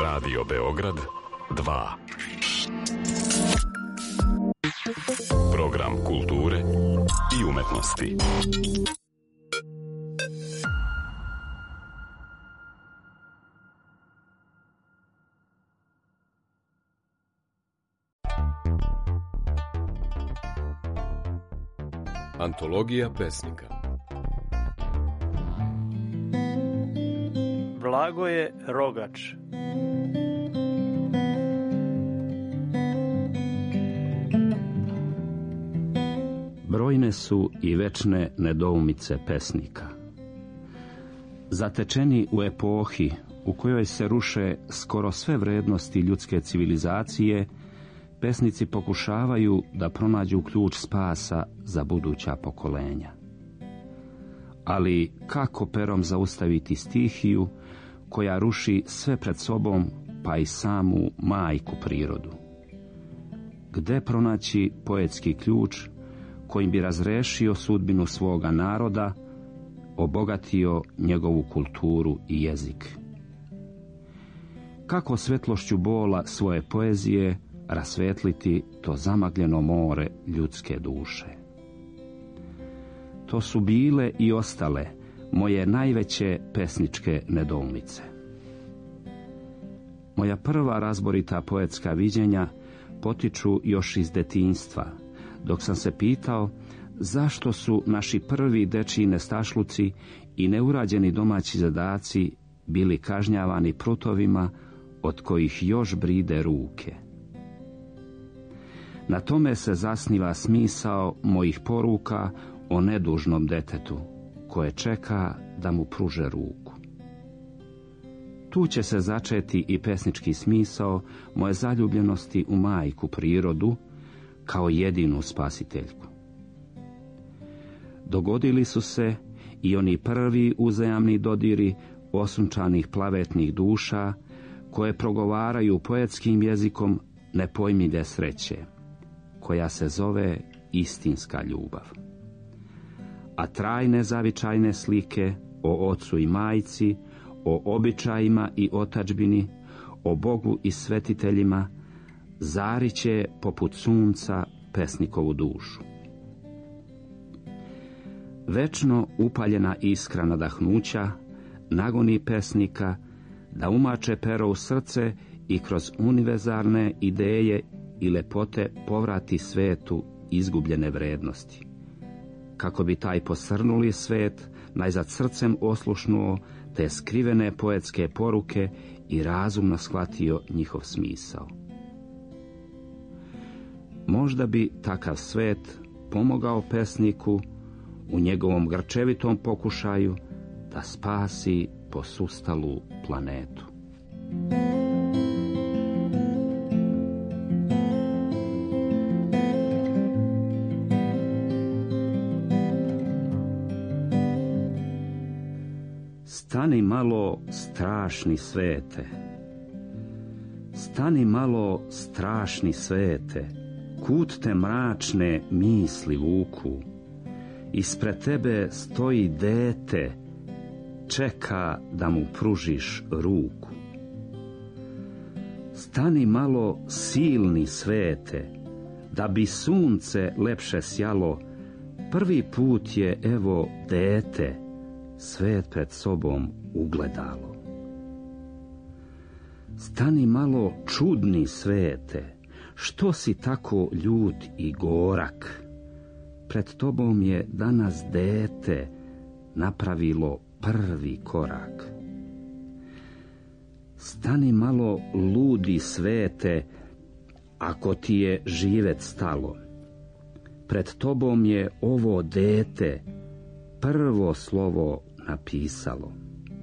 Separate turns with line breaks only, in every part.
Radio Beograd 2. Program kulture i umetnosti.
Antologija pesnika.
Blagoje Rogač.
Brojne su i večne nedoumice pesnika. Zatečeni u epohi u kojoj se ruše skoro sve vrednosti ljudske civilizacije, pesnici pokušavaju da pronađu ključ spasa za buduća pokolenja. Ali kako perom zaustaviti stihiju koja ruši sve pred sobom, pa i samu majku prirodu? Gde pronaći poetski ključ kojim bi razrešio sudbinu svoga naroda, obogatio njegovu kulturu i jezik? Kako svetlošću bola svoje poezije rasvetliti to zamagljeno more ljudske duše? To su bile i ostale moje najveće pesničke nedoumice. Moja prva razborita poetska viđenja potiču još iz detinjstva, dok sam se pitao zašto su naši prvi dečiji nestašluci i neurađeni domaći zadaci bili kažnjavani prutovima od kojih još bride ruke. Na tome se zasniva smisao mojih poruka o nedužnom detetu, koje čeka da mu pruže ruku. Tu će se začeti i pesnički smisao moje zaljubljenosti u majku prirodu, kao jedinu spasiteljku. Dogodili su se i oni prvi uzajamni dodiri osunčanih plavetnih duša, koje progovaraju poetskim jezikom nepojmljive sreće, koja se zove istinska ljubav. A trajne zavičajne slike o ocu i majci, o običajima i otadžbini, o Bogu i svetiteljima zariće poput sunca pesnikovu dušu. Večno upaljena iskra nadahnuća nagoni pesnika da umače pero u srce i kroz univerzalne ideje i lepote povrati svetu izgubljene vrednosti, kako bi taj posrnuli svet najzad srcem oslušnuo te skrivene poetske poruke i razumno shvatio njihov smisao. Možda bi takav svet pomogao pesniku u njegovom grčevitom pokušaju da spasi posustalu planetu. Stani malo, strašni svete, stani malo, strašni svete, kud te mračne misli vuku, ispred tebe stoji dete, čeka da mu pružiš ruku. Stani malo, silni svete, da bi sunce lepše sjalo, prvi put je evo dete, svet pred sobom ugledalo. Stani malo, čudni svete, što si tako ljut i gorak? Pred tobom je danas dete napravilo prvi korak. Stani malo, ludi svete, ako ti je živet stalo. Pred tobom je ovo dete prvo slovo napisalo.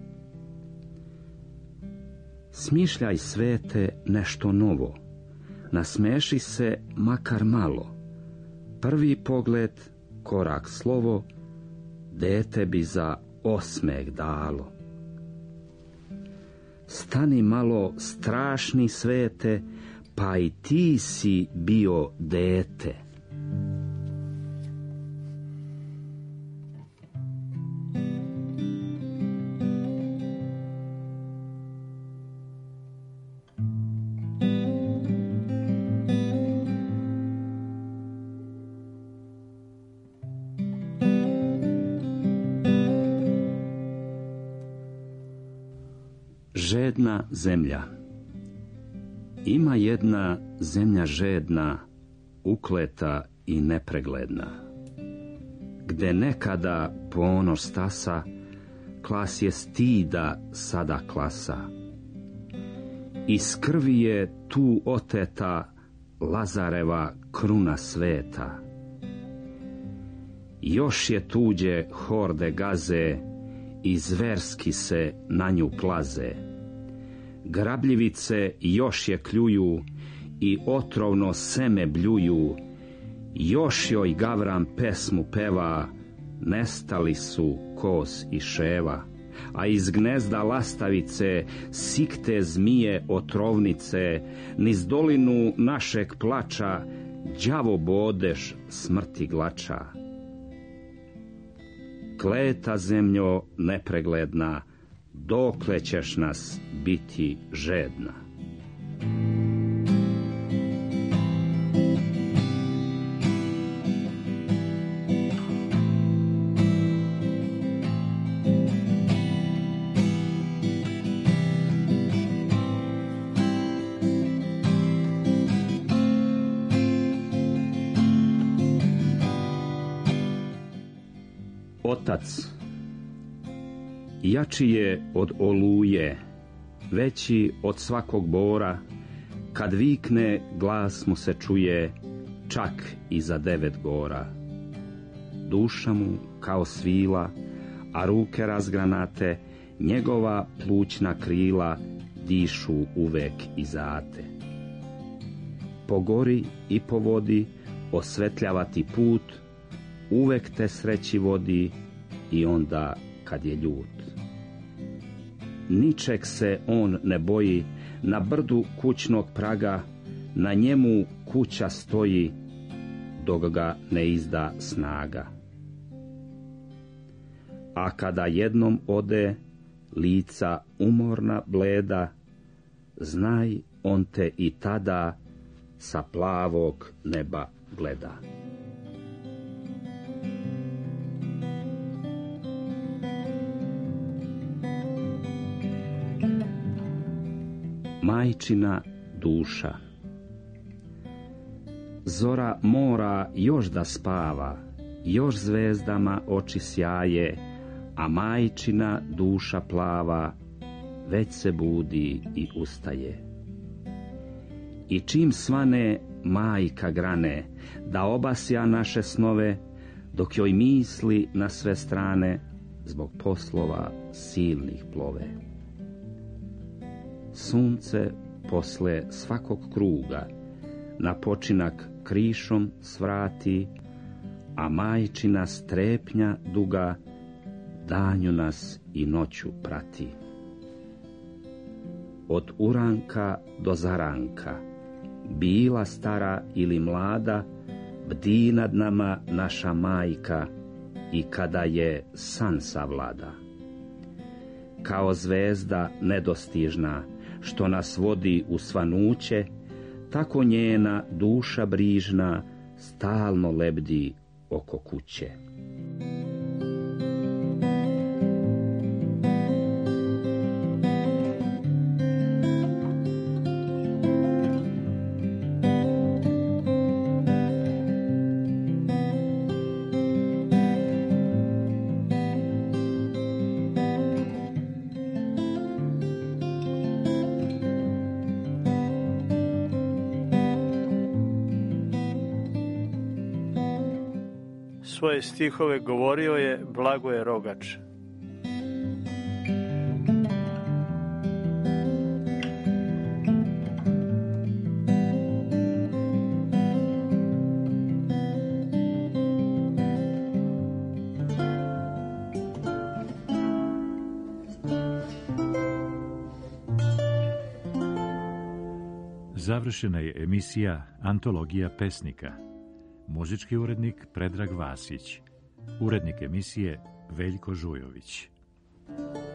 Smišljaj svete nešto novo, nasmeši se makar malo. Prvi pogled, korak slovo, dete bi za osmeh dalo. Stani malo, strašni svete, pa i ti si bio dete. Žedna zemlja. Ima jedna zemlja žedna, ukleta i nepregledna, gde nekada ponos stasa, klas je stida sada klasa. Iz krvi je tu oteta Lazareva kruna sveta. Još je tuđe horde gaze i zverski se na nju plaze. Grabljivice još je kljuju i otrovno seme bljuju. Još joj Gavran pesmu peva, nestali su kos i ševa. A iz gnezda lastavice sikte zmije otrovnice, niz dolinu našeg plača đavo bodeš smrti glača. Kleta zemljo nepregledna, dokle ćeš nas biti žedna? Otac jači je od oluje, veći od svakog bora, kad vikne glas mu se čuje, čak i za 9 gora. Duša mu kao svila, a ruke razgranate, njegova plućna krila dišu uvek izate. Po gori i po vodi osvetljava ti put, uvek te sreći vodi i onda kad je ljut. Ničeg se on ne boji, na brdu kućnog praga, na njemu kuća stoji, dok ga ne izda snaga. A kada jednom ode, lica umorna bleda, znaj on te i tada sa plavog neba gleda. Majčina duša. Zora mora još da spava, još zvezdama oči sjaje, a majčina duša plava već se budi i ustaje. I čim svane majka grane da obasja naše snove, dok joj misli na sve strane zbog poslova silnih plove. Sunce posle svakog kruga na počinak krišom svrati, a majčina strepnja duga danju nas i noću prati. Od uranka do zaranka, bila stara ili mlada, bdi nad nama naša majka i kada je san savlada. Kao zvezda nedostižna, što nas vodi u svanuće, tako njena duša brižna stalno lebdi oko kuće.
Svoje stihove govorio je Blagoje Rogač.
Završena je emisija Antologija pesnika. Muzički urednik Predrag Vasić. Urednik emisije Veljko Žujović.